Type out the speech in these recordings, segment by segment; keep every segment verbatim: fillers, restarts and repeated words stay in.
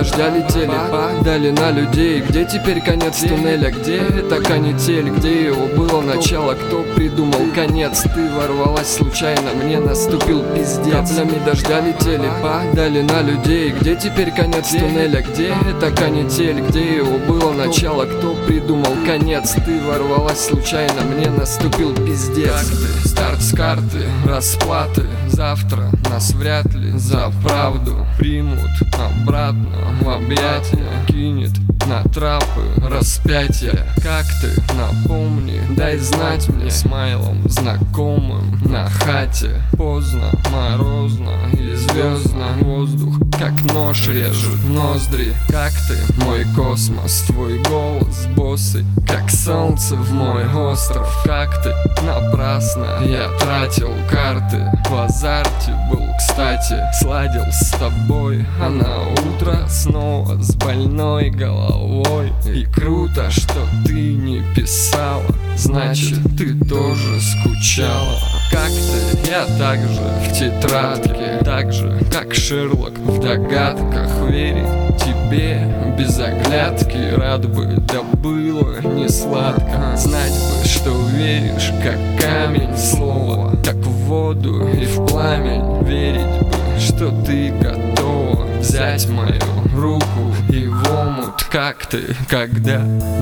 дождя летели, падали на людей. Где теперь конец туннеля? Где эта канитель? Где его было начало? Кто придумал конец? Ты ворвалась случайно, мне наступил пиздец. Каплями дождя летели, падали на людей. Где теперь конец туннеля? Где эта канитель? Где его было начало? Кто придумал конец? Ты ворвалась случайно, мне наступил пиздец. Как ты? Старт с карты, расплаты. Завтра нас вряд ли за правду примут обратно в объятия. Кинет на трапы распятия. Как ты? Напомни, дай знать мне смайлом знакомым на хате. Поздно, морозно и звездно. Воздух как нож режет ноздри. Как ты? Мой космос, твой голос, боссы, как солнце в мой остров. Как ты? Напрасно я тратил карты. В азарте был, кстати, сладил с тобой. А на утро снова с больной головой. И круто, что ты не писала, значит, ты тоже скучала. Как ты? Я так же в тетрадке, так же, как Шерлок в догадках. Верить тебе без оглядки, рад бы, да было не сладко. Знать бы, что веришь, как камень в слово, как в воду и в пламень. Верить бы, что ты готова взять мою руку и в омут. Как ты, когда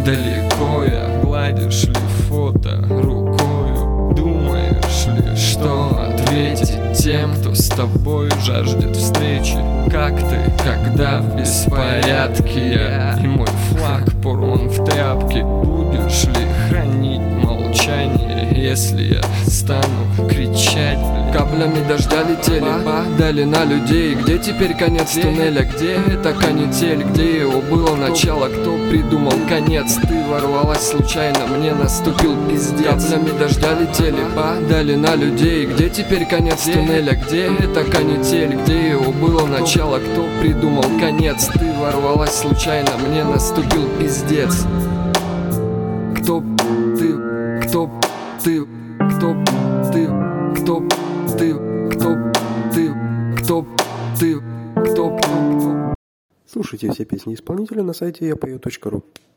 далеко я, гладишь ли фото рукою? Думаешь ли, что ответить тем, кто с тобой жаждет встречи? Как ты, когда в беспорядке я и мой флаг порван в тряпке? Будешь ли хранить молчание, если я стану кричать? Каплями дождя летели, падали на людей. Где теперь конец туннеля? Где эта канитель? Где его было начало? Кто придумал конец? Ты ворвалась случайно, мне наступил пиздец. Каплями дождя летели, падали на людей. Где теперь конец туннеля? Где эта канитель? Где его было начало? Кто придумал конец? Ты ворвалась случайно, мне наступил пиздец. Кто ты? Кто ты? Кто ты? Кто ты? Кто ты? Кто ты? Кто ты? Слушайте все песни исполнителя на сайте я пою точка ру.